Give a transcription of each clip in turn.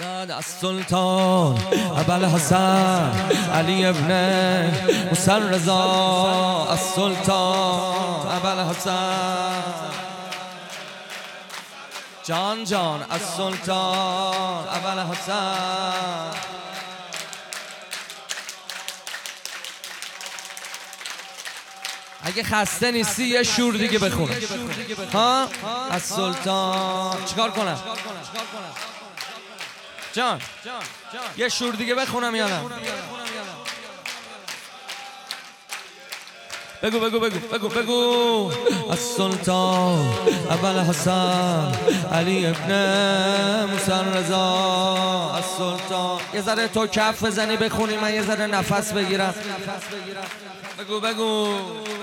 السلطان ابوالحسن علی ابن موسی رضا السلطان ابوالحسن جان السلطان ابوالحسن. اگه خسته نیستی یه شور دیگه بخون ها. السلطان چیکار کنم جان؟ یه شور دیگه بخونم یا نه؟ بگو السلطان ابوالحسن علی ابن موسی رضا السلطان. یه ذره تو کف بزنی بخونی، من یه ذره نفس بگیرم. بگو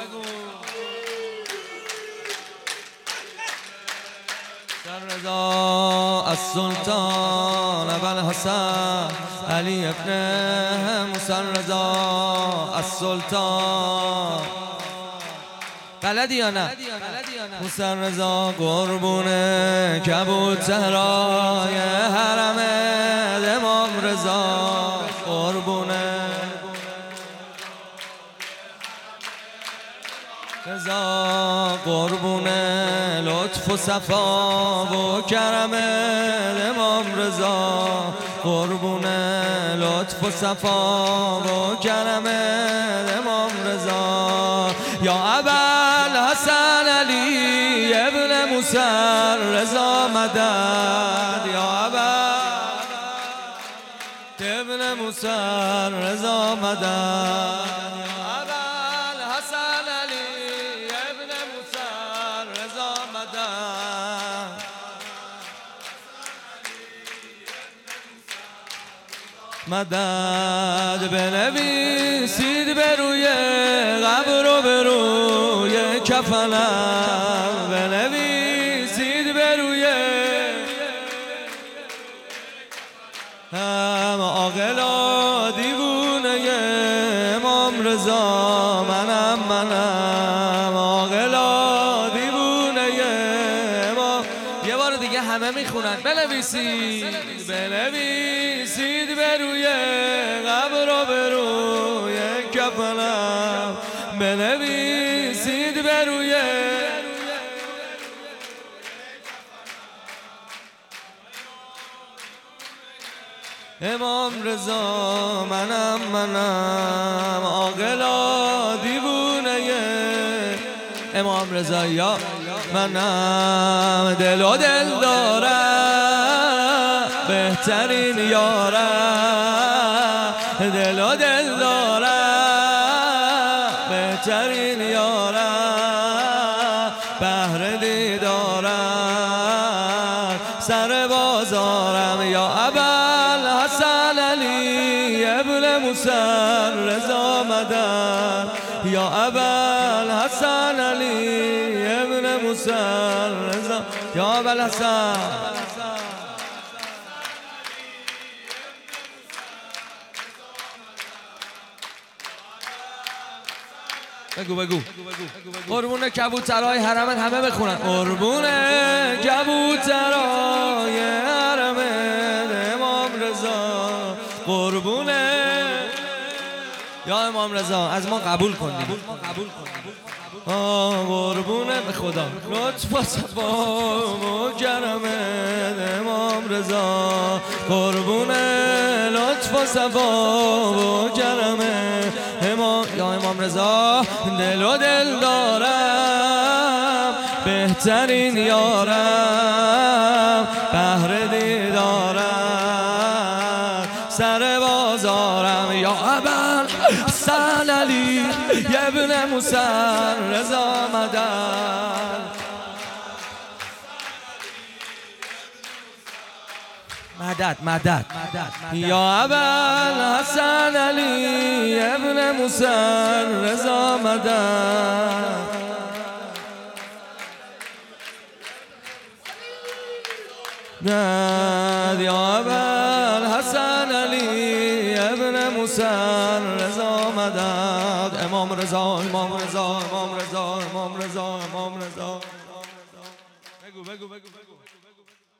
رضا السلطان ابوالحسن علی ابن موسی رضا السلطان. بلدی یا نه؟ موسی رضا قربونه کبوترای حرم امام رضا قربونه رضا قربونه لطف و صفا و کرم امام رضا قربونه لطف و صفا و کرم امام رضا. یا ابوالحسن علی ابن موسی رضا مدد. یا ابن موسی رضا مدد. مدد بنویسید به روی قبر و به روی کفنم، بنویسید به روی هم عاقل و دیوونه امام رضا منم عاقل و دیوونه امام. یه بار دیگه همه میخونن. بنویسید به روی قبر و به روی کفنم، بنویسید به روی امام رضا منم عاقل و دیوونه امام رضا. یا منم دل و دل دارم بهترین یارم، دل و دل دارم بهترین یارم، بهر دیدارم سر بازارم. یا ابوالحسن علی ابن موسی رضا مدد. یا ابوالحسن علی ابن موسی رضا. یا ابوالحسن بگو قربون کبوترای حرمت همه بخونن. قربون کبوترای حرمت امام رضا قربونه. یا امام رضا از ما قبول کنید. قربونه به خدا لطف و صفا و کرم امام رضا قربونه لطف و صفا و کرم امام. یا امام رضا دل و دل دارم بهترین یارم، بهر دیدارم سر بازارم. یا ابوالحسن علی ابن موسی رضا مدد. مدد. یا ابوالحسن علی ابن موسی رضا مدد. یا ابوالحسن علی ابن موسی رضا مدد. امام رضا بگو